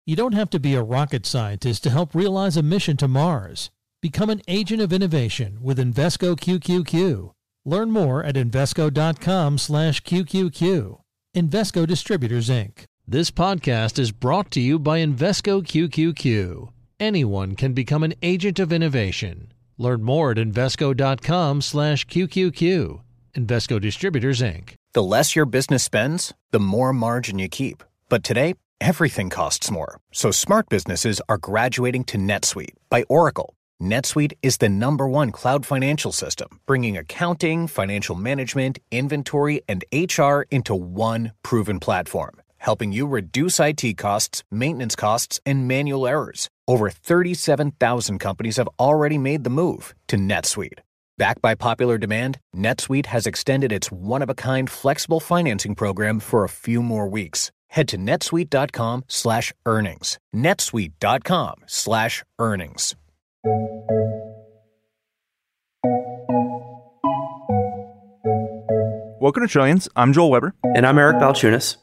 You don't have to be a rocket scientist to help realize a mission to Mars. Become an agent of innovation with Invesco QQQ. Learn more at Invesco.com/QQQ. Invesco Distributors, Inc. This podcast is brought to you by Invesco QQQ. Anyone can become an agent of innovation. Learn more at Invesco.com/QQQ. Invesco Distributors, Inc. The less your business spends, the more margin you keep. But today, everything costs more. So smart businesses are graduating to NetSuite by Oracle. NetSuite is the #1 cloud financial system, bringing accounting, financial management, inventory, and HR into one proven platform, helping you reduce IT costs, maintenance costs, and manual errors. Over 37,000 companies have already made the move to NetSuite. Backed by popular demand, NetSuite has extended its one-of-a-kind flexible financing program for a few more weeks. Head to netsuite.com/earnings. netsuite.com/earnings. Welcome to Trillions. I'm Joel Weber. And I'm Eric Balchunas.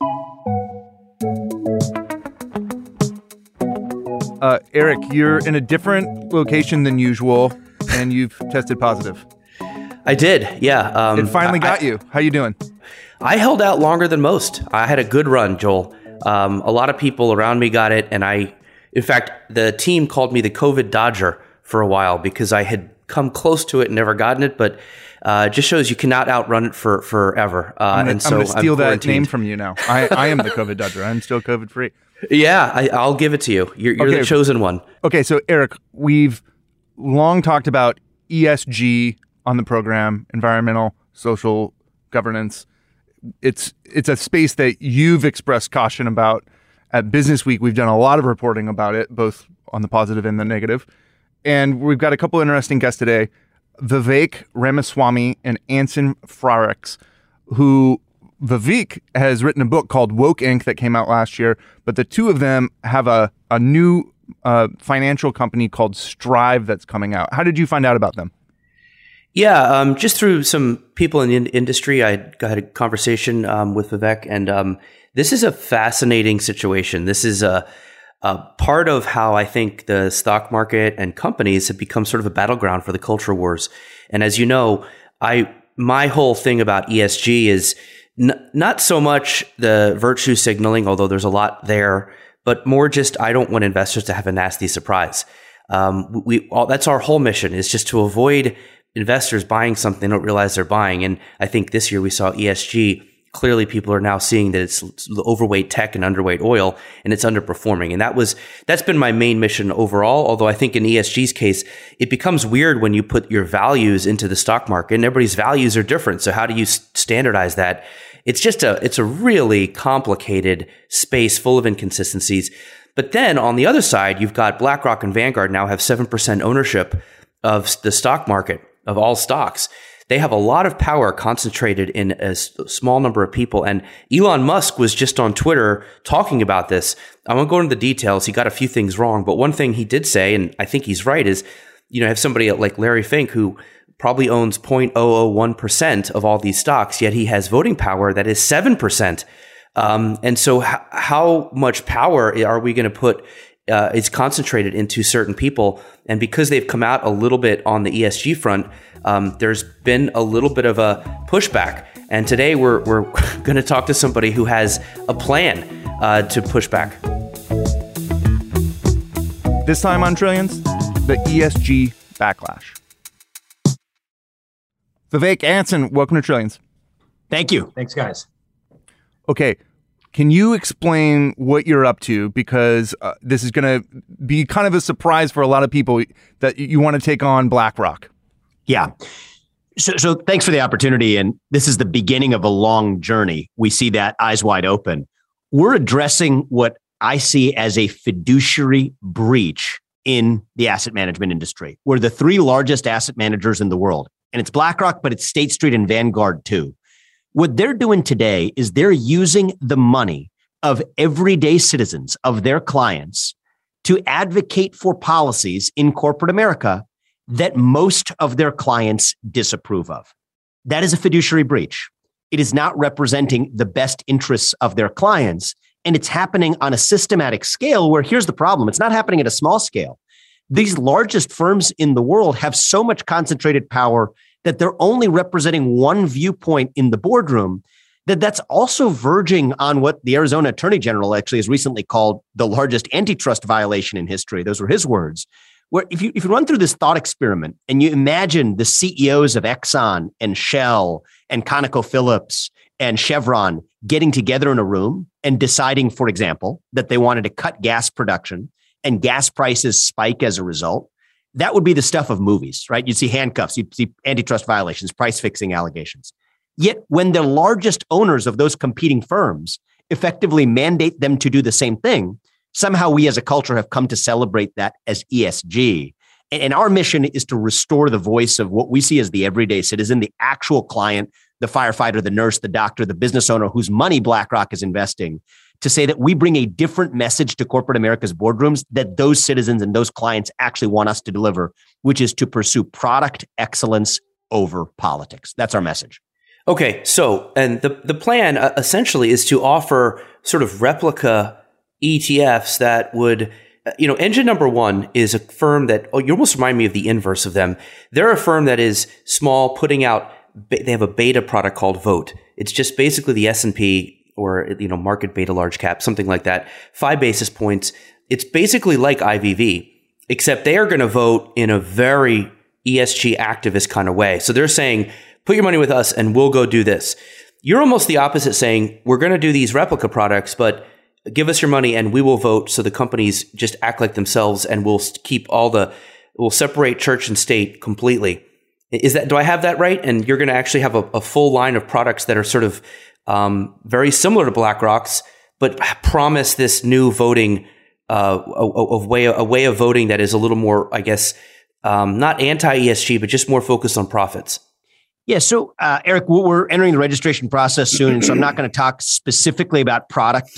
Eric, you're in a different location than usual, and you've tested positive. I did, yeah. It finally got you. How you doing? I held out longer than most. I had a good run, Joel. A lot of people around me got it, and in fact, the team called me the COVID Dodger for a while because I had come close to it and never gotten it, but it just shows you cannot outrun it forever. I'm going to steal that name from you now. I am the COVID Dodger. I'm still COVID free. Yeah, I'll give it to you. You're okay. The chosen one. Okay, so Eric, we've long talked about ESG on the program, environmental, social governance. It's a space that you've expressed caution about. At Business Week, we've done a lot of reporting about it, both on the positive and the negative. And we've got a couple interesting guests today, Vivek Ramaswamy and Anson Frarix, who Vivek has written a book called Woke Inc. that came out last year, but the two of them have a new financial company called Strive that's coming out. How did you find out about them? Yeah, just through some people in the industry. I had a conversation with Vivek, and this is a fascinating situation. This is a part of how I think the stock market and companies have become sort of a battleground for the culture wars. And as you know, my whole thing about ESG is not so much the virtue signaling, although there's a lot there, but more just I don't want investors to have a nasty surprise. That's our whole mission, is just to avoid investors buying something they don't realize they're buying. And I think this year we saw ESG. Clearly, people are now seeing that it's overweight tech and underweight oil, and it's underperforming. And that's been my main mission overall. Although I think in ESG's case, it becomes weird when you put your values into the stock market, and everybody's values are different. So how do you standardize that? It's a really complicated space full of inconsistencies. But then on the other side, you've got BlackRock and Vanguard now have 7% ownership of the stock market, of all stocks. They have a lot of power concentrated in a small number of people. And Elon Musk was just on Twitter talking about this. I won't go into the details. He got a few things wrong. But one thing he did say, and I think he's right, is, have somebody like Larry Fink who probably owns 0.001% of all these stocks, yet he has voting power that is 7%. And so how much power are we going to put is concentrated into certain people? And because they've come out a little bit on the ESG front, there's been a little bit of a pushback. And today we're going to talk to somebody who has a plan to push back. This time on Trillions, the ESG backlash. Vivek, Anson, welcome to Trillions. Thank you. Thanks, guys. Okay. Can you explain what you're up to? Because this is going to be kind of a surprise for a lot of people that you want to take on BlackRock. Yeah. So thanks for the opportunity. And this is the beginning of a long journey. We see that eyes wide open. We're addressing what I see as a fiduciary breach in the asset management industry. We're the three largest asset managers in the world. And it's BlackRock, but it's State Street and Vanguard too. What they're doing today is they're using the money of everyday citizens, of their clients, to advocate for policies in corporate America that most of their clients disapprove of. That is a fiduciary breach. It is not representing the best interests of their clients, And it's happening on a systematic scale where here's the problem. It's not happening at a small scale. These largest firms in the world have so much concentrated power that they're only representing one viewpoint in the boardroom, that's also verging on what the Arizona Attorney General actually has recently called the largest antitrust violation in history. Those were his words. Where if you run through this thought experiment and you imagine the CEOs of Exxon and Shell and ConocoPhillips and Chevron getting together in a room and deciding, for example, that they wanted to cut gas production and gas prices spike as a result, that would be the stuff of movies, right? You'd see handcuffs, you'd see antitrust violations, price fixing allegations. Yet when the largest owners of those competing firms effectively mandate them to do the same thing, somehow we as a culture have come to celebrate that as ESG. And our mission is to restore the voice of what we see as the everyday citizen, the actual client, the firefighter, the nurse, the doctor, the business owner whose money BlackRock is investing, to say that we bring a different message to corporate America's boardrooms that those citizens and those clients actually want us to deliver, which is to pursue product excellence over politics. That's our message. Okay, so, and the plan essentially is to offer sort of replica ETFs that would, Engine Number One is a firm that, you almost remind me of the inverse of them. They're a firm that is small, putting out, they have a beta product called Vote. It's just basically the S&P or, market beta large cap, something like that, 5 basis points. It's basically like IVV, except they are going to vote in a very ESG activist kind of way. So they're saying, put your money with us and we'll go do this. You're almost the opposite, saying, we're going to do these replica products, but give us your money and we will vote so the companies just act like themselves and we'll keep we'll separate church and state completely. Do I have that right? And you're going to actually have a full line of products that are sort of very similar to BlackRock's, but promise this new voting, a way of voting that is a little more, I guess, not anti-ESG, but just more focused on profits. Yeah. So, Eric, we're entering the registration process soon, so I'm not going to talk specifically about product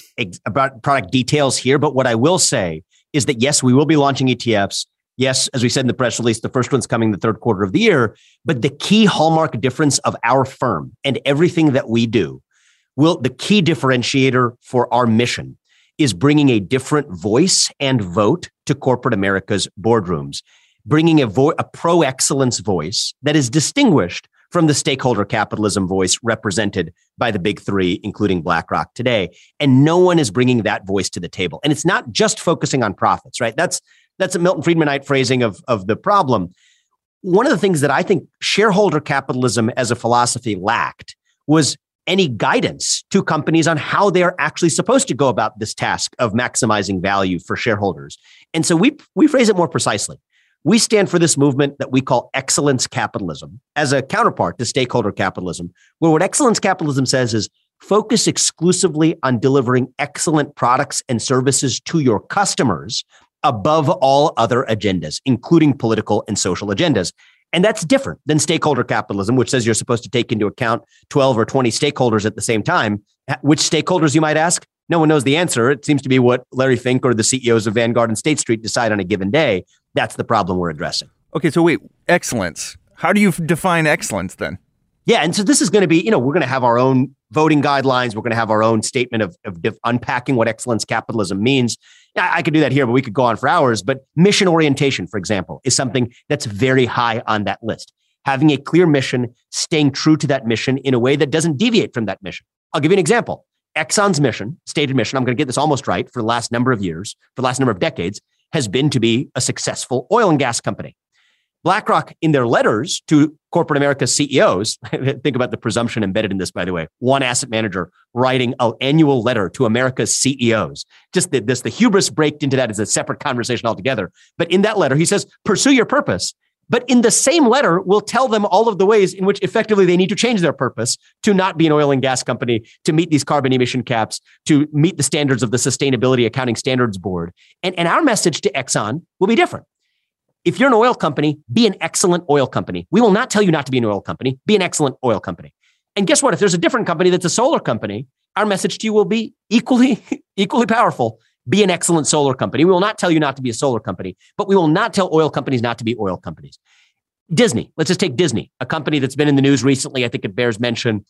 details here. But what I will say is that, yes, we will be launching ETFs. Yes, as we said in the press release, the first one's coming the third quarter of the year. But the key hallmark difference of our firm and everything that we do, the key differentiator for our mission is bringing a different voice and vote to corporate America's boardrooms, bringing a pro-excellence voice that is distinguished from the stakeholder capitalism voice represented by the big three, including BlackRock today. And no one is bringing that voice to the table. And it's not just focusing on profits, right? That's a Milton Friedmanite phrasing of the problem. One of the things that I think shareholder capitalism as a philosophy lacked was any guidance to companies on how they're actually supposed to go about this task of maximizing value for shareholders. And so we phrase it more precisely. We stand for this movement that we call excellence capitalism as a counterpart to stakeholder capitalism, where what excellence capitalism says is focus exclusively on delivering excellent products and services to your customers above all other agendas, including political and social agendas. And that's different than stakeholder capitalism, which says you're supposed to take into account 12 or 20 stakeholders at the same time. Which stakeholders, you might ask? No one knows the answer. It seems to be what Larry Fink or the CEOs of Vanguard and State Street decide on a given day. That's the problem we're addressing. Okay, so wait, excellence. How do you define excellence then? Yeah, and so this is going to be, we're going to have our own voting guidelines. We're going to have our own statement of unpacking what excellence capitalism means. I could do that here, but we could go on for hours. But mission orientation, for example, is something that's very high on that list. Having a clear mission, staying true to that mission in a way that doesn't deviate from that mission. I'll give you an example. Exxon's mission, stated mission, I'm going to get this almost right, for the last number of years, for the last number of decades, has been to be a successful oil and gas company. BlackRock, in their letters to corporate America's CEOs, think about the presumption embedded in this, by the way, one asset manager writing an annual letter to America's CEOs. Just the hubris baked into that is a separate conversation altogether. But in that letter, he says, pursue your purpose. But in the same letter, we'll tell them all of the ways in which effectively they need to change their purpose to not be an oil and gas company, to meet these carbon emission caps, to meet the standards of the Sustainability Accounting Standards Board. And our message to Exxon will be different. If you're an oil company, be an excellent oil company. We will not tell you not to be an oil company. Be an excellent oil company. And guess what? If there's a different company that's a solar company, our message to you will be equally powerful. Be an excellent solar company. We will not tell you not to be a solar company, but we will not tell oil companies not to be oil companies. Disney, let's just take Disney, a company that's been in the news recently. I think it bears mention.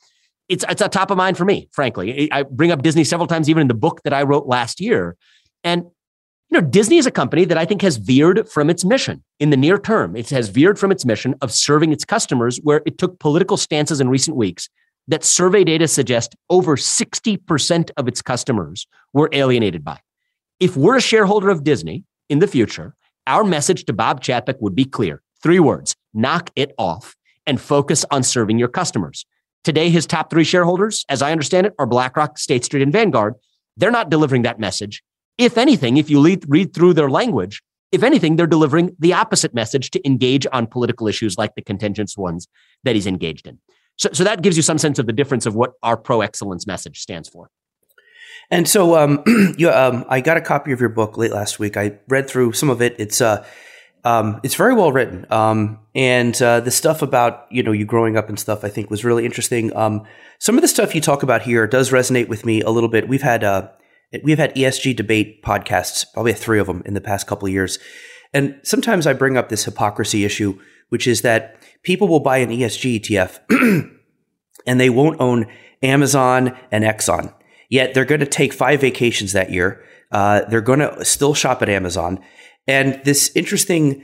it's a top of mind for me, frankly. I bring up Disney several times, even in the book that I wrote last year. And Disney is a company that I think has veered from its mission in the near term. It has veered from its mission of serving its customers, where it took political stances in recent weeks that survey data suggest over 60% of its customers were alienated by. If we're a shareholder of Disney in the future, our message to Bob Chapek would be clear. 3 words: knock it off and focus on serving your customers. Today, his top 3 shareholders, as I understand it, are BlackRock, State Street, and Vanguard. They're not delivering that message. If anything, if you read through their language, if anything, they're delivering the opposite message to engage on political issues like the contentious ones that he's engaged in. So that gives you some sense of the difference of what our pro-excellence message stands for. And so I got a copy of your book late last week. I read through some of it. It's very well written. And the stuff about, you growing up and stuff, I think was really interesting. Some of the stuff you talk about here does resonate with me a little bit. We've had ESG debate podcasts, probably 3 of them in the past couple of years. And sometimes I bring up this hypocrisy issue, which is that people will buy an ESG ETF and they won't own Amazon and Exxon. Yet they're going to take 5 vacations that year. They're going to still shop at Amazon. And this interesting,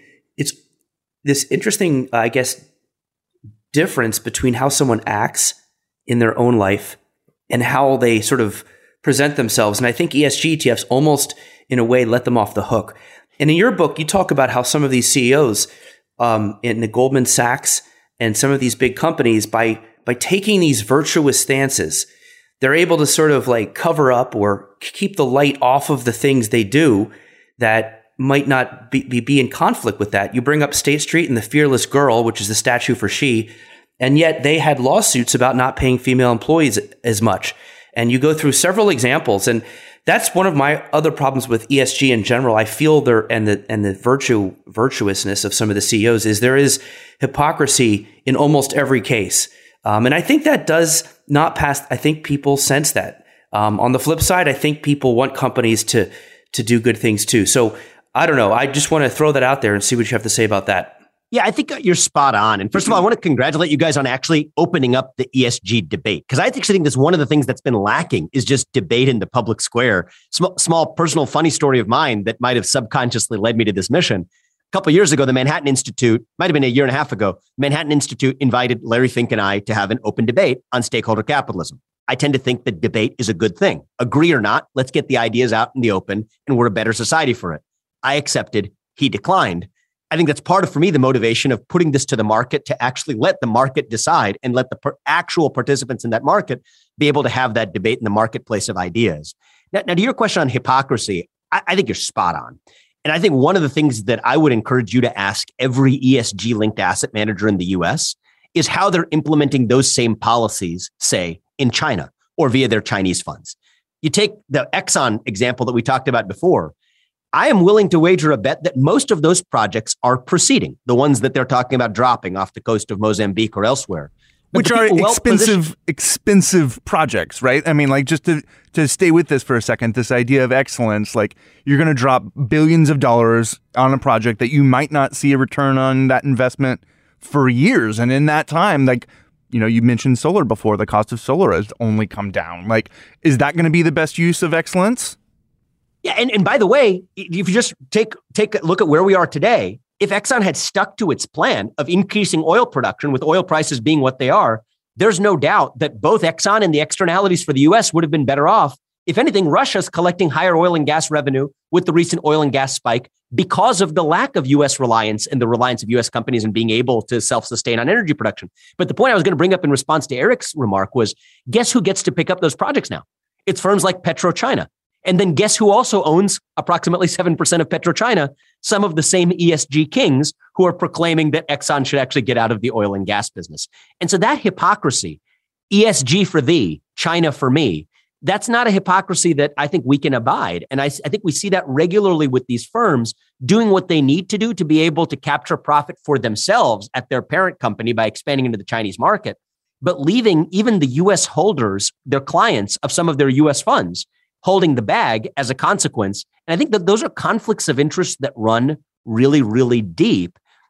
I guess, difference between how someone acts in their own life and how they sort of present themselves. And I think ESG ETFs almost, in a way, let them off the hook. And in your book, you talk about how some of these CEOs in the Goldman Sachs and some of these big companies, by taking these virtuous stances, they're able to sort of like cover up or keep the light off of the things they do that might not be in conflict with that. You bring up State Street and the Fearless Girl, which is the statue for she, and yet they had lawsuits about not paying female employees as much. And you go through several examples, and that's one of my other problems with ESG in general. I feel the virtuousness of some of the CEOs is there is hypocrisy in almost every case. And I think that does not pass. I think people sense that. On the flip side, I think people want companies to do good things too. So I don't know. I just want to throw that out there and see what you have to say about that. Yeah, I think you're spot on. And first of all, I want to congratulate you guys on actually opening up the ESG debate, because I actually think that's one of the things that's been lacking is just debate in the public square. Small personal funny story of mine that might have subconsciously led me to this mission. A couple of years ago, the Manhattan Institute, might have been a year and a half ago, Manhattan Institute invited Larry Fink and I to have an open debate on stakeholder capitalism. I tend to think that debate is a good thing. Agree or not, let's get the ideas out in the open, and we're a better society for it. I accepted. He declined. I think that's part of, for me, the motivation of putting this to the market, to actually let the market decide and let the actual participants in that market be able to have that debate in the marketplace of ideas. Now to your question on hypocrisy, I think you're spot on. And I think one of the things that I would encourage you to ask every ESG linked asset manager in the US is how they're implementing those same policies, say, in China or via their Chinese funds. You take the Exxon example that we talked about before. I am willing to wager a bet that most of those projects are proceeding, the ones that they're talking about dropping off the coast of Mozambique or elsewhere. Which are expensive projects, right? I mean, like, just to stay with this for a second, this idea of excellence, like you're going to drop billions of dollars on a project that you might not see a return on that investment for years. And in that time, like, you mentioned solar before, the cost of solar has only come down. Like, is that going to be the best use of excellence? Yeah, and by the way, if you just take a look at where we are today, if Exxon had stuck to its plan of increasing oil production with oil prices being what they are, there's no doubt that both Exxon and the externalities for the U.S. would have been better off. If anything, Russia's collecting higher oil and gas revenue with the recent oil and gas spike because of the lack of U.S. reliance and the reliance of U.S. companies in being able to self-sustain on energy production. But the point I was going to bring up in response to Eric's remark was, guess who gets to pick up those projects now? It's firms like PetroChina. And then guess who also owns approximately 7% of PetroChina? Some of the same ESG kings who are proclaiming that Exxon should actually get out of the oil and gas business. And so that hypocrisy, ESG for thee, China for me, that's not a hypocrisy that I think we can abide. And I think we see that regularly with these firms doing what they need to do to be able to capture profit for themselves at their parent company by expanding into the Chinese market, but leaving even the U.S. holders, their clients of some of their U.S. funds, holding the bag as a consequence. And I think that those are conflicts of interest that run really, really deep.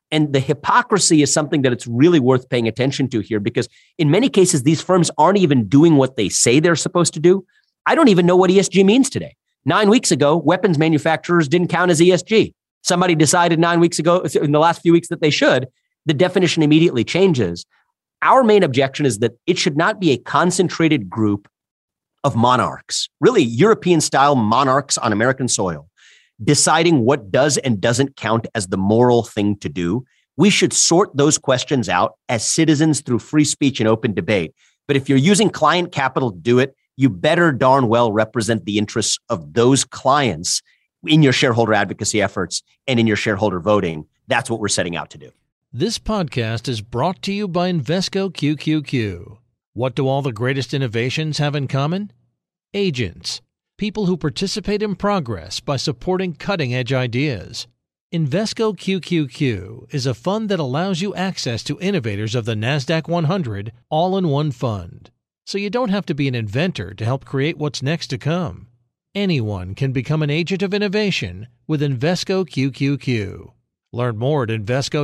And the hypocrisy is something that it's really worth paying attention to here, because in many cases, these firms aren't even doing what they say they're supposed to do. I don't even know what ESG means today. 9 weeks ago, weapons manufacturers didn't count as ESG. Somebody decided 9 weeks ago, in the last few weeks, that they should. The definition immediately changes. Our main objection is that it should not be a concentrated group of monarchs, really European-style monarchs on American soil, deciding what does and doesn't count as the moral thing to do. We should sort those questions out as citizens through free speech and open debate. But if you're using client capital to do it, you better darn well represent the interests of those clients in your shareholder advocacy efforts and in your shareholder voting. That's what we're setting out to do. This podcast is brought to you by Invesco QQQ. What do all the greatest innovations have in common? Agents, people who participate in progress by supporting cutting-edge ideas. Invesco QQQ is a fund that allows you access to innovators of the NASDAQ 100 all in one fund. So you don't have to be an inventor to help create what's next to come. Anyone can become an agent of innovation with Invesco QQQ. Learn more at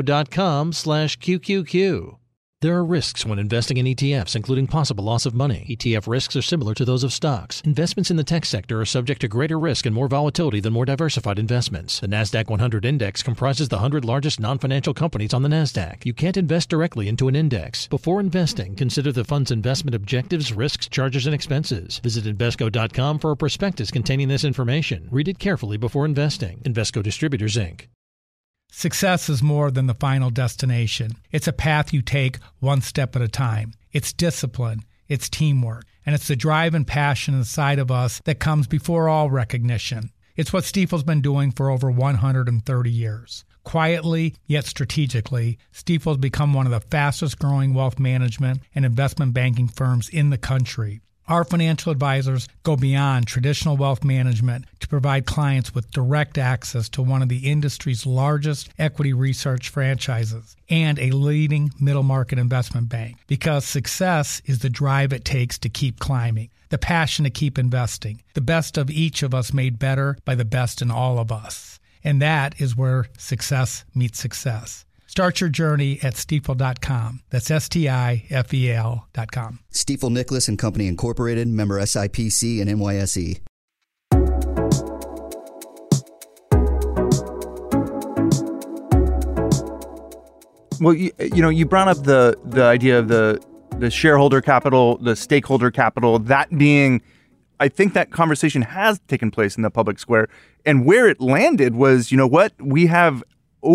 Invesco.com/QQQ. There are risks when investing in ETFs, including possible loss of money. ETF risks are similar to those of stocks. Investments in the tech sector are subject to greater risk and more volatility than more diversified investments. The NASDAQ 100 Index comprises the 100 largest non-financial companies on the NASDAQ. You can't invest directly into an index. Before investing, consider the fund's investment objectives, risks, charges, and expenses. Visit Invesco.com for a prospectus containing this information. Read it carefully before investing. Invesco Distributors, Inc. Success is more than the final destination. It's a path you take one step at a time. It's discipline, it's teamwork, and it's the drive and passion inside of us that comes before all recognition. It's what Stifel's been doing for over 130 years. Quietly, yet strategically, Stifel's become one of the fastest growing wealth management and investment banking firms in the country. Our financial advisors go beyond traditional wealth management to provide clients with direct access to one of the industry's largest equity research franchises and a leading middle market investment bank, because success is the drive it takes to keep climbing, the passion to keep investing, the best of each of us made better by the best in all of us. And that is where success meets success. Start your journey at Stifel.com. That's STIFEL.com. Stifel Nicholas and Company Incorporated, member SIPC and NYSE. Well, you brought up the idea of the shareholder capital, the stakeholder capital, that being, I think that conversation has taken place in the public square. And where it landed was, you know what, we have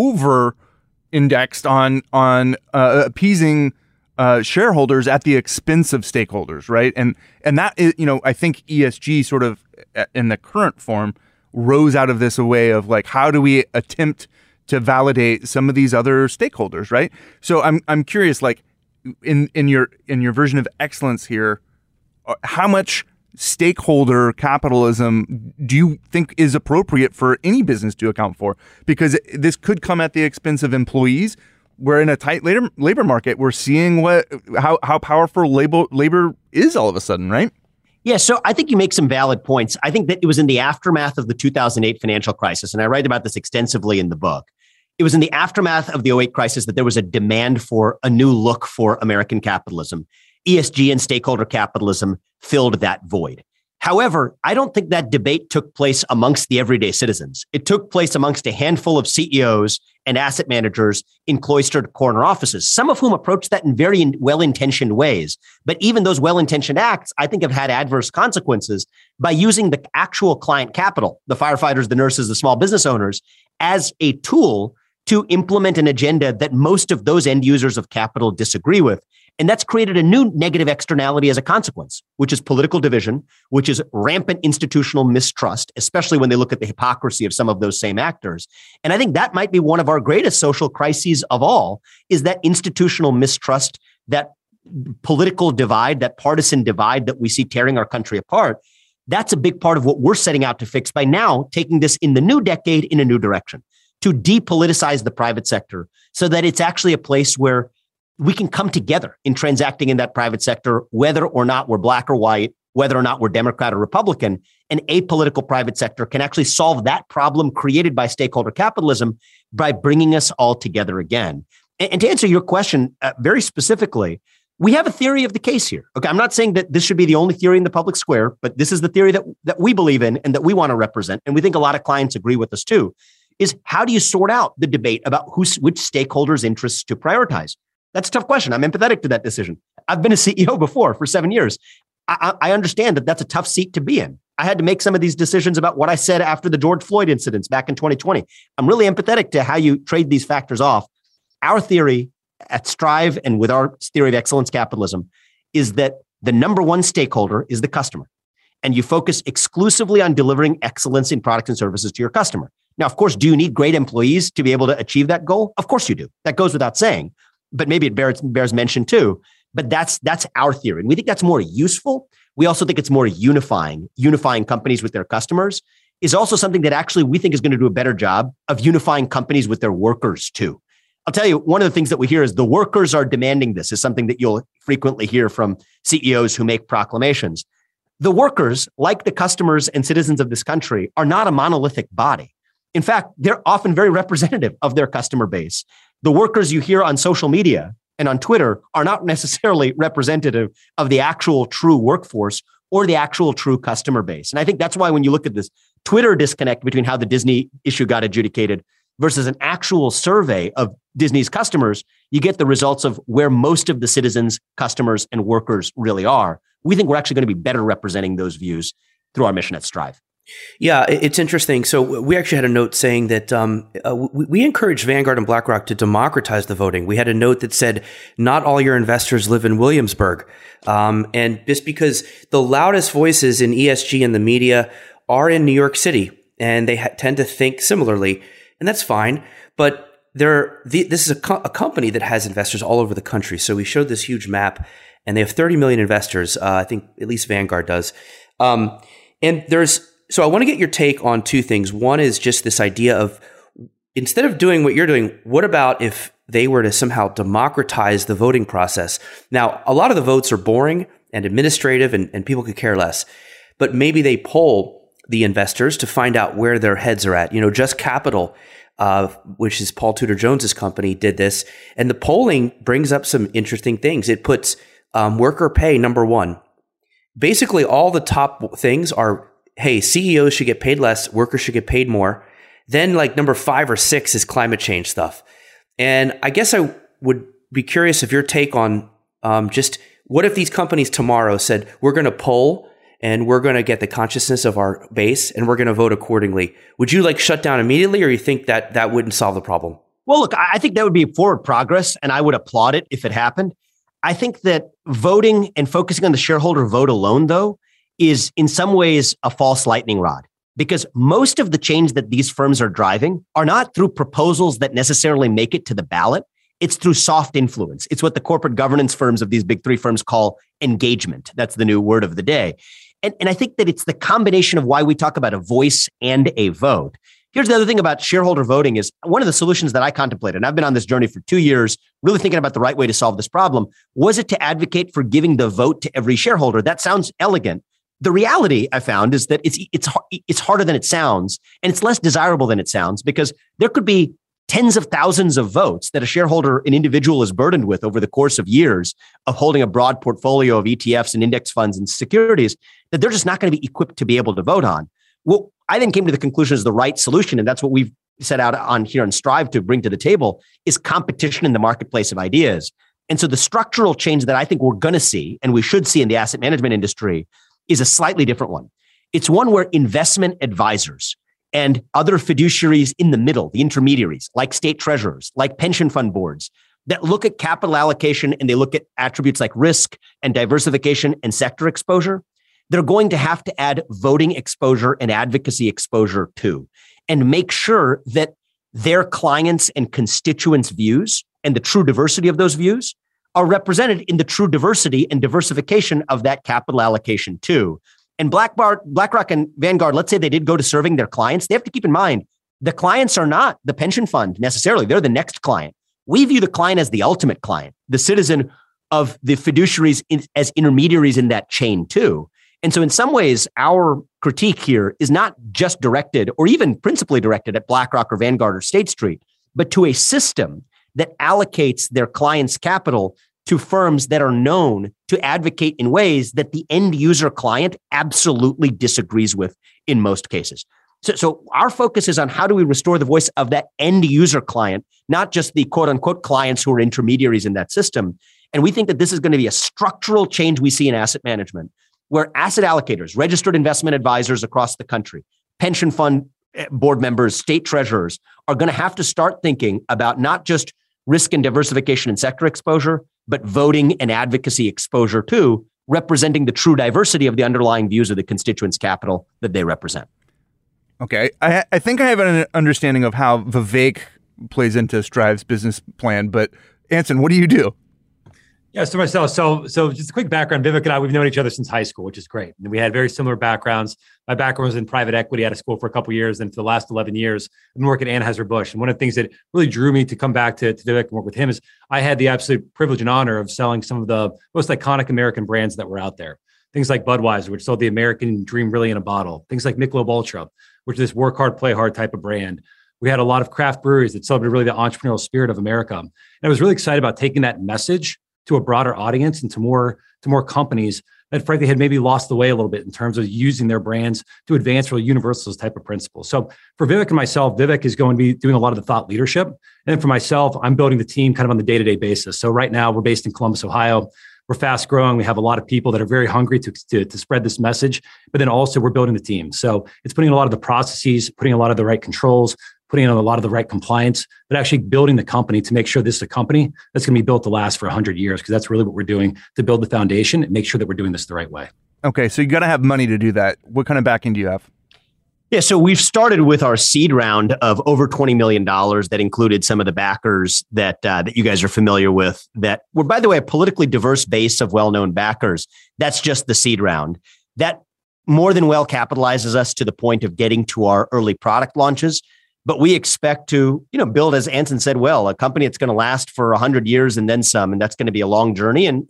over-indexed on appeasing shareholders at the expense of stakeholders, right? And that is, I think ESG sort of in the current form rose out of this a way of like, how do we attempt to validate some of these other stakeholders, right? So I'm curious, like in your version of excellence here, how much stakeholder capitalism do you think is appropriate for any business to account for? Because this could come at the expense of employees. We're in a tight labor market. We're seeing how powerful labor is all of a sudden, right? Yeah, so I think you make some valid points. I think that it was in the aftermath of the 2008 financial crisis, and I write about this extensively in the book. It was in the aftermath of the 2008 crisis that there was a demand for a new look for American capitalism. ESG and stakeholder capitalism filled that void. However, I don't think that debate took place amongst the everyday citizens. It took place amongst a handful of CEOs and asset managers in cloistered corner offices, some of whom approached that in very well-intentioned ways. But even those well-intentioned acts, I think, have had adverse consequences by using the actual client capital, the firefighters, the nurses, the small business owners, as a tool to implement an agenda that most of those end users of capital disagree with. And that's created a new negative externality as a consequence, which is political division, which is rampant institutional mistrust, especially when they look at the hypocrisy of some of those same actors. And I think that might be one of our greatest social crises of all, is that institutional mistrust, that political divide, that partisan divide that we see tearing our country apart. That's a big part of what we're setting out to fix by now taking this in the new decade in a new direction, to depoliticize the private sector so that it's actually a place where we can come together in transacting in that private sector, whether or not we're black or white, whether or not we're Democrat or Republican, an apolitical private sector can actually solve that problem created by stakeholder capitalism by bringing us all together again. And to answer your question very specifically, we have a theory of the case here. Okay, I'm not saying that this should be the only theory in the public square, but this is the theory that we believe in and that we want to represent. And we think a lot of clients agree with us too, is how do you sort out the debate about which stakeholders' interests to prioritize? That's a tough question. I'm empathetic to that decision. I've been a CEO before for 7 years. I understand that that's a tough seat to be in. I had to make some of these decisions about what I said after the George Floyd incidents back in 2020. I'm really empathetic to how you trade these factors off. Our theory at Strive and with our theory of excellence capitalism is that the number one stakeholder is the customer. And you focus exclusively on delivering excellence in products and services to your customer. Now, of course, do you need great employees to be able to achieve that goal? Of course you do. That goes without saying, but maybe it bears mention too. But that's our theory. And we think that's more useful. We also think it's more unifying companies with their customers is also something that actually we think is going to do a better job of unifying companies with their workers too. I'll tell you, one of the things that we hear is the workers are demanding this is something that you'll frequently hear from CEOs who make proclamations. The workers, like the customers and citizens of this country, are not a monolithic body. In fact, they're often very representative of their customer base. The workers you hear on social media and on Twitter are not necessarily representative of the actual true workforce or the actual true customer base. And I think that's why when you look at this Twitter disconnect between how the Disney issue got adjudicated versus an actual survey of Disney's customers, you get the results of where most of the citizens, customers, and workers really are. We think we're actually going to be better representing those views through our mission at Strive. Yeah, it's interesting. So we actually had a note saying that we encourage Vanguard and BlackRock to democratize the voting. We had a note that said, not all your investors live in Williamsburg. And just because the loudest voices in ESG and the media are in New York City, and they tend to think similarly, and that's fine. But this is a company that has investors all over the country. So we showed this huge map, and they have 30 million investors. I think at least Vanguard does. So I want to get your take on two things. One is just this idea of, instead of doing what you're doing, what about if they were to somehow democratize the voting process? Now, a lot of the votes are boring and administrative and people could care less, but maybe they poll the investors to find out where their heads are at. Just Capital, which is Paul Tudor Jones's company, did this. And the polling brings up some interesting things. It puts worker pay number one. Basically, all the top things are, hey, CEOs should get paid less, workers should get paid more. Then like number 5 or 6 is climate change stuff. And I guess I would be curious of your take on just what if these companies tomorrow said, we're going to poll and we're going to get the consciousness of our base and we're going to vote accordingly. Would you like shut down immediately, or you think that wouldn't solve the problem? Well, look, I think that would be forward progress and I would applaud it if it happened. I think that voting and focusing on the shareholder vote alone, though, is in some ways a false lightning rod, because most of the change that these firms are driving are not through proposals that necessarily make it to the ballot. It's through soft influence. It's what the corporate governance firms of these big three firms call engagement. That's the new word of the day. And I think that it's the combination of why we talk about a voice and a vote. Here's the other thing about shareholder voting is one of the solutions that I contemplated, and I've been on this journey for 2 years, really thinking about the right way to solve this problem, was it to advocate for giving the vote to every shareholder? That sounds elegant. The reality I found is that it's harder than it sounds, and it's less desirable than it sounds, because there could be tens of thousands of votes that a shareholder, an individual, is burdened with over the course of years of holding a broad portfolio of ETFs and index funds and securities that they're just not going to be equipped to be able to vote on. Well, I then came to the conclusion is the right solution, and that's what we've set out on here and Strive to bring to the table, is competition in the marketplace of ideas. And so the structural change that I think we're going to see, and we should see in the asset management industry, is a slightly different one. It's one where investment advisors and other fiduciaries in the middle, the intermediaries, like state treasurers, like pension fund boards, that look at capital allocation and they look at attributes like risk and diversification and sector exposure, they're going to have to add voting exposure and advocacy exposure too, and make sure that their clients' and constituents' views and the true diversity of those views are represented in the true diversity and diversification of that capital allocation too. And BlackRock and Vanguard, let's say they did go to serving their clients, they have to keep in mind, the clients are not the pension fund necessarily. They're the next client. We view the client as the ultimate client, the citizen of the fiduciaries as intermediaries in that chain too. And so in some ways, our critique here is not just directed or even principally directed at BlackRock or Vanguard or State Street, but to a system that allocates their clients' capital to firms that are known to advocate in ways that the end user client absolutely disagrees with in most cases. So our focus is on how do we restore the voice of that end user client, not just the quote unquote clients who are intermediaries in that system. And we think that this is going to be a structural change we see in asset management, where asset allocators, registered investment advisors across the country, pension fund board members, state treasurers are going to have to start thinking about not just risk and diversification and sector exposure, but voting and advocacy exposure too, representing the true diversity of the underlying views of the constituents' capital that they represent. Okay. I think I have an understanding of how Vivek plays into Strive's business plan, but Anson, what do you do? Yeah, so myself, so just a quick background. Vivek and I, we've known each other since high school, which is great. And we had very similar backgrounds. My background was in private equity out of school for a couple of years. And for the last 11 years, I've been working at Anheuser-Busch. And one of the things that really drew me to come back to Vivek and work with him is I had the absolute privilege and honor of selling some of the most iconic American brands that were out there. Things like Budweiser, which sold the American dream really in a bottle. Things like Michelob Ultra, which is this work hard, play hard type of brand. We had a lot of craft breweries that celebrated really the entrepreneurial spirit of America. And I was really excited about taking that message to a broader audience and to more companies that frankly had maybe lost the way a little bit in terms of using their brands to advance really universalist type of principles. So for Vivek and myself, Vivek is going to be doing a lot of the thought leadership. And then for myself, I'm building the team kind of on the day-to-day basis. So right now we're based in Columbus, Ohio. We're fast growing. We have a lot of people that are very hungry to spread this message, but then also we're building the team. So it's putting in a lot of the processes, putting a lot of the right controls, putting in a lot of the right compliance, but actually building the company to make sure this is a company that's going to be built to last for 100 years, because that's really what we're doing to build the foundation and make sure that we're doing this the right way. Okay, so you got to have money to do that. What kind of backing do you have? Yeah, so we've started with our seed round of over $20 million that included some of the backers that you guys are familiar with, that were, by the way, a politically diverse base of well-known backers. That's just the seed round. That more than well capitalizes us to the point of getting to our early product launches. But we expect to, build, as Anson said, a company that's going to last for 100 years and then some, and that's going to be a long journey. And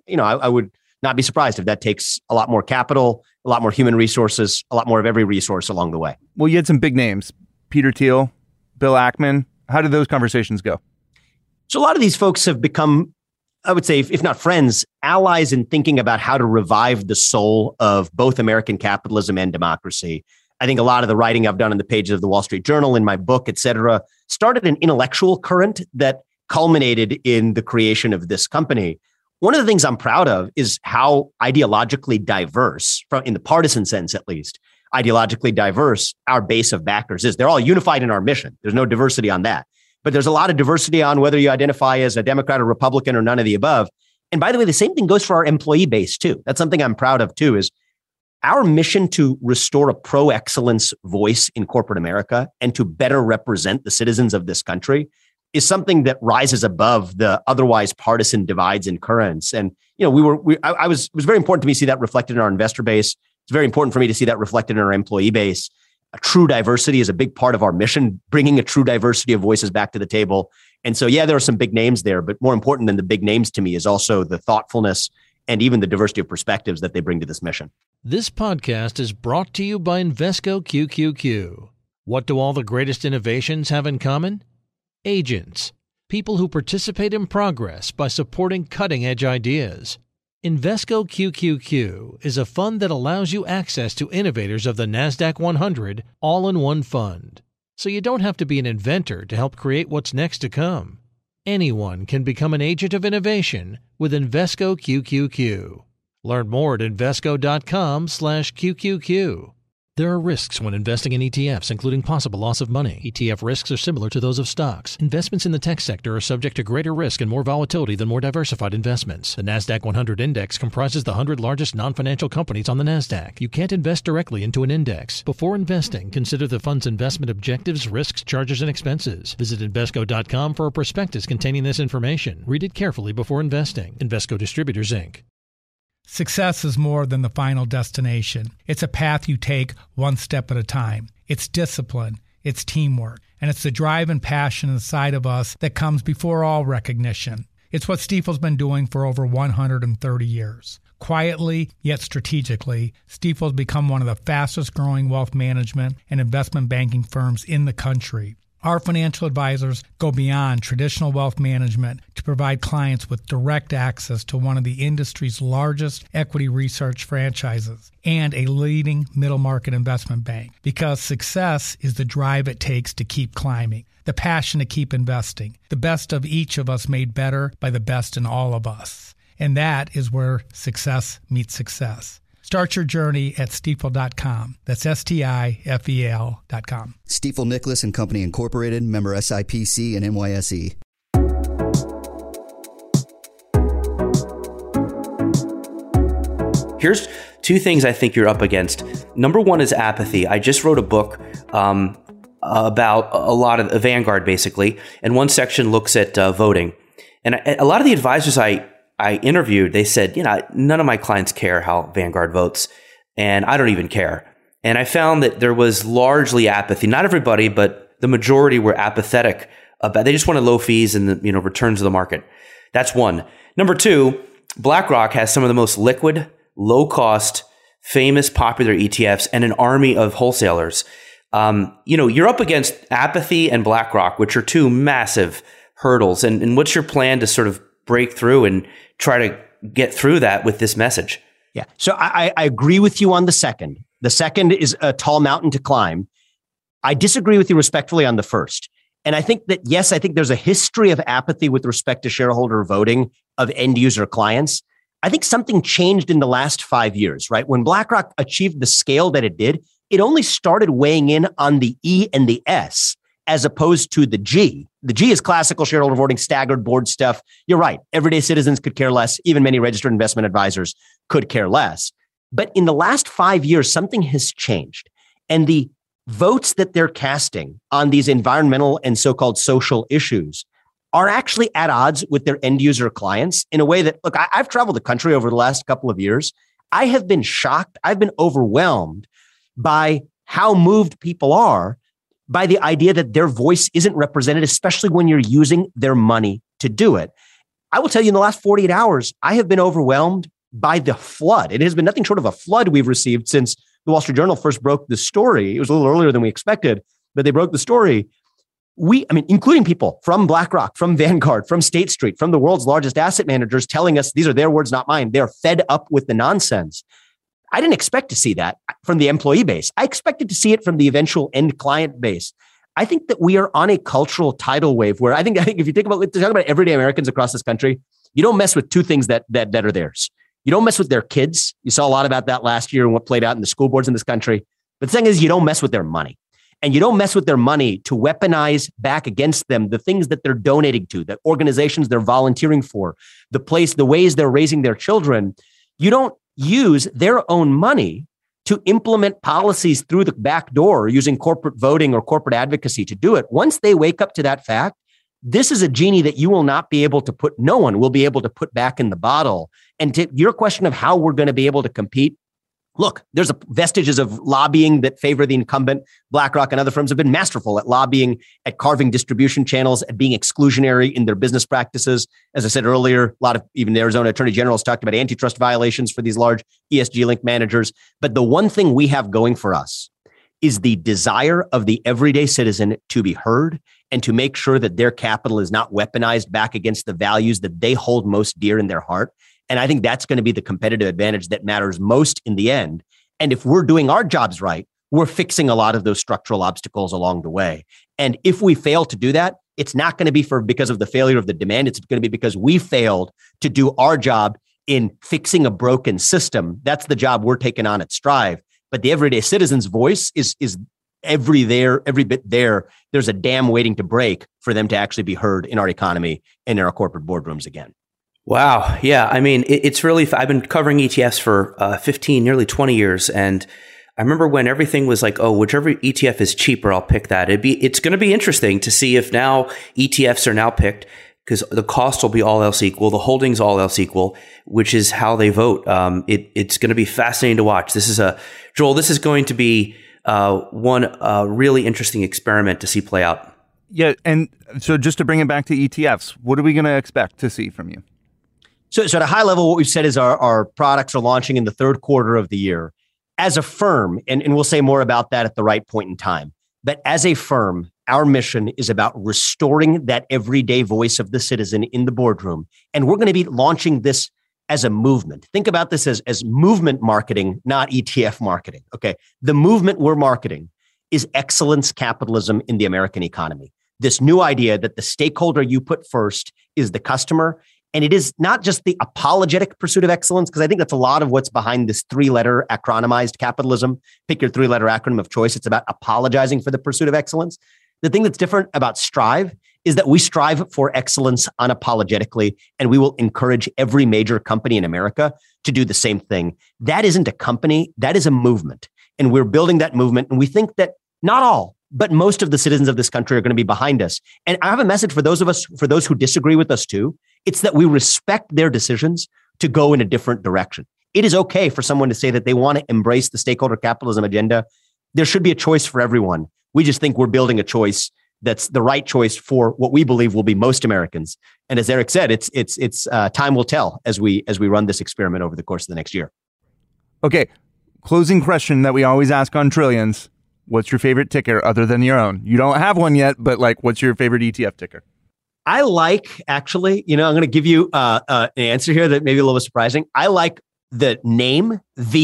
I would not be surprised if that takes a lot more capital, a lot more human resources, a lot more of every resource along the way. Well, you had some big names, Peter Thiel, Bill Ackman. How did those conversations go? So a lot of these folks have become, I would say, if not friends, allies in thinking about how to revive the soul of both American capitalism and democracy. I think a lot of the writing I've done on the pages of the Wall Street Journal, in my book, et cetera, started an intellectual current that culminated in the creation of this company. One of the things I'm proud of is how ideologically diverse, in the partisan sense at least, ideologically diverse our base of backers is. They're all unified in our mission. There's no diversity on that. But there's a lot of diversity on whether you identify as a Democrat or Republican or none of the above. And by the way, the same thing goes for our employee base too. That's something I'm proud of too, is our mission to restore a pro-excellence voice in corporate America and to better represent the citizens of this country is something that rises above the otherwise partisan divides and currents. And, it was very important to me to see that reflected in our investor base. It's very important for me to see that reflected in our employee base. A true diversity is a big part of our mission, bringing a true diversity of voices back to the table. And so, there are some big names there, but more important than the big names to me is also the thoughtfulness and even the diversity of perspectives that they bring to this mission. This podcast is brought to you by Invesco QQQ. What do all the greatest innovations have in common? Agents, people who participate in progress by supporting cutting-edge ideas. Invesco QQQ is a fund that allows you access to innovators of the NASDAQ 100 all in one fund. So you don't have to be an inventor to help create what's next to come. Anyone can become an agent of innovation with Invesco QQQ. Learn more at Invesco.com/QQQ. There are risks when investing in ETFs, including possible loss of money. ETF risks are similar to those of stocks. Investments in the tech sector are subject to greater risk and more volatility than more diversified investments. The NASDAQ 100 Index comprises the 100 largest non-financial companies on the NASDAQ. You can't invest directly into an index. Before investing, consider the fund's investment objectives, risks, charges, and expenses. Visit Invesco.com for a prospectus containing this information. Read it carefully before investing. Invesco Distributors, Inc. Success is more than the final destination. It's a path you take one step at a time. It's discipline, it's teamwork, and it's the drive and passion inside of us that comes before all recognition. It's what Stifel's been doing for over 130 years. Quietly, yet strategically, Stifel has become one of the fastest growing wealth management and investment banking firms in the country. Our financial advisors go beyond traditional wealth management to provide clients with direct access to one of the industry's largest equity research franchises and a leading middle market investment bank, because success is the drive it takes to keep climbing, the passion to keep investing, the best of each of us made better by the best in all of us. And that is where success meets success. Start your journey at Stifel.com. That's Stifel.com. Stifel Nicholas and Company Incorporated, member SIPC and NYSE. Here's two things I think you're up against. Number one is apathy. I just wrote a book about a lot of Vanguard, basically, and one section looks at voting. And a lot of the advisors I interviewed, they said, none of my clients care how Vanguard votes, and I don't even care. And I found that there was largely apathy. Not everybody, but the majority were apathetic about. They just wanted low fees and the returns of the market. That's one. Number two, BlackRock has some of the most liquid, low cost, famous, popular ETFs and an army of wholesalers. You're up against apathy and BlackRock, which are two massive hurdles. And what's your plan to sort of break through and try to get through that with this message? Yeah. So I agree with you on the second. The second is a tall mountain to climb. I disagree with you respectfully on the first. And I think that, yes, I think there's a history of apathy with respect to shareholder voting of end user clients. I think something changed in the last 5 years, right? When BlackRock achieved the scale that it did, it only started weighing in on the E and the S as opposed to the G. The G is classical shareholder voting, staggered board stuff. You're right. Everyday citizens could care less. Even many registered investment advisors could care less. But in the last 5 years, something has changed. And the votes that they're casting on these environmental and so-called social issues are actually at odds with their end user clients in a way that, look, I've traveled the country over the last couple of years. I have been shocked. I've been overwhelmed by how moved people are by the idea that their voice isn't represented, especially when you're using their money to do it. I will tell you, in the last 48 hours, I have been overwhelmed by the flood. It has been nothing short of a flood we've received since the Wall Street Journal first broke the story. It was a little earlier than we expected, but they broke the story. Including people from BlackRock, from Vanguard, from State Street, from the world's largest asset managers telling us, these are their words, not mine. They're fed up with the nonsense. I didn't expect to see that from the employee base. I expected to see it from the eventual end client base. I think that we are on a cultural tidal wave where I think if you talk about everyday Americans across this country, you don't mess with two things that are theirs. You don't mess with their kids. You saw a lot about that last year and what played out in the school boards in this country. But the thing is, you don't mess with their money. And you don't mess with their money to weaponize back against them the things that they're donating to, the organizations they're volunteering for, the ways they're raising their children. You don't use their own money to implement policies through the back door using corporate voting or corporate advocacy to do it. Once they wake up to that fact, this is a genie that you will not be able to no one will be able to put back in the bottle. And to your question of how we're going to be able to compete, look, there's vestiges of lobbying that favor the incumbent. BlackRock and other firms have been masterful at lobbying, at carving distribution channels, at being exclusionary in their business practices. As I said earlier, a lot of even the Arizona attorney generals talked about antitrust violations for these large ESG-linked managers. But the one thing we have going for us is the desire of the everyday citizen to be heard and to make sure that their capital is not weaponized back against the values that they hold most dear in their heart. And I think that's going to be the competitive advantage that matters most in the end. And if we're doing our jobs right, we're fixing a lot of those structural obstacles along the way. And if we fail to do that, it's not going to be because of the failure of the demand. It's going to be because we failed to do our job in fixing a broken system. That's the job we're taking on at Strive. But the everyday citizen's voice is every bit there. There's a dam waiting to break for them to actually be heard in our economy and in our corporate boardrooms again. Wow. Yeah. I mean, it's really, I've been covering ETFs for 15, nearly 20 years. And I remember when everything was like, oh, whichever ETF is cheaper, I'll pick that. It's going to be interesting to see if now ETFs are now picked because the cost will be all else equal. The holdings all else equal, which is how they vote. It's going to be fascinating to watch. Joel, this is going to be one really interesting experiment to see play out. Yeah. And so just to bring it back to ETFs, what are we going to expect to see from you? So at a high level, what we've said is our products are launching in the third quarter of the year. As a firm, and we'll say more about that at the right point in time, but as a firm, our mission is about restoring that everyday voice of the citizen in the boardroom. And we're going to be launching this as a movement. Think about this as movement marketing, not ETF marketing. Okay. The movement we're marketing is excellence capitalism in the American economy. This new idea that the stakeholder you put first is the customer. And it is not just the apologetic pursuit of excellence, because I think that's a lot of what's behind this 3-letter acronymized capitalism. Pick your 3-letter acronym of choice. It's about apologizing for the pursuit of excellence. The thing that's different about Strive is that we strive for excellence unapologetically, and we will encourage every major company in America to do the same thing. That isn't a company, that is a movement. And we're building that movement. And we think that not all, but most of the citizens of this country are going to be behind us. And I have a message for those who disagree with us too. It's that we respect their decisions to go in a different direction. It is okay for someone to say that they want to embrace the stakeholder capitalism agenda. There should be a choice for everyone. We just think we're building a choice that's the right choice for what we believe will be most Americans. And as Eric said, it's time will tell as we run this experiment over the course of the next year. Okay, closing question that we always ask on Trillions. What's your favorite ticker other than your own? You don't have one yet, but what's your favorite ETF ticker? I like, actually, I'm going to give you an answer here that may be a little bit surprising. I like the name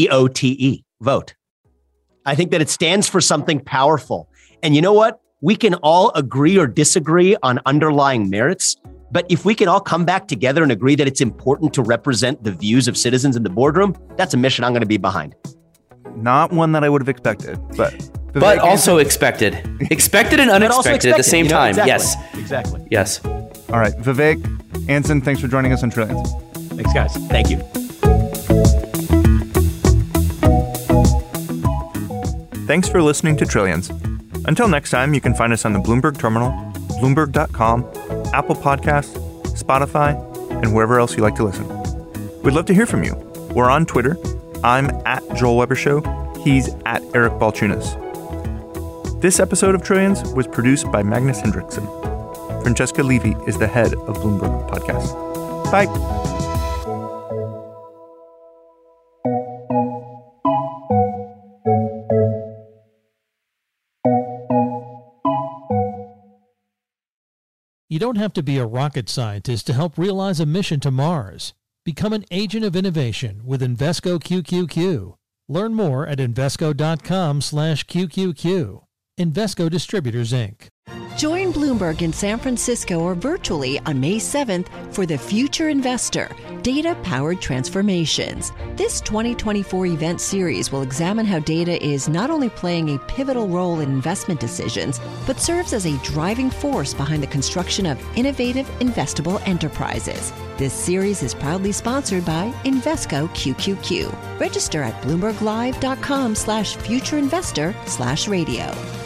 VOTE, vote. I think that it stands for something powerful. And you know what? We can all agree or disagree on underlying merits, but if we can all come back together and agree that it's important to represent the views of citizens in the boardroom, that's a mission I'm going to be behind. Not one that I would have expected, but also expected. Expected and unexpected at the same time. Exactly. Yes. Exactly. Yes. All right. Vivek, Anson, thanks for joining us on Trillions. Thanks, guys. Thank you. Thanks for listening to Trillions. Until next time, you can find us on the Bloomberg Terminal, Bloomberg.com, Apple Podcasts, Spotify, and wherever else you like to listen. We'd love to hear from you. We're on Twitter. I'm at Joel Weber Show. He's at Eric Balchunas. This episode of Trillions was produced by Magnus Hendrickson. Francesca Levy is the head of Bloomberg Podcast. Bye. You don't have to be a rocket scientist to help realize a mission to Mars. Become an agent of innovation with Invesco QQQ. Learn more at Invesco.com/QQQ. Invesco Distributors, Inc. Join Bloomberg in San Francisco or virtually on May 7th for The Future Investor, Data-Powered Transformations. This 2024 event series will examine how data is not only playing a pivotal role in investment decisions, but serves as a driving force behind the construction of innovative, investable enterprises. This series is proudly sponsored by Invesco QQQ. Register at BloombergLive.com/futureinvestor/radio.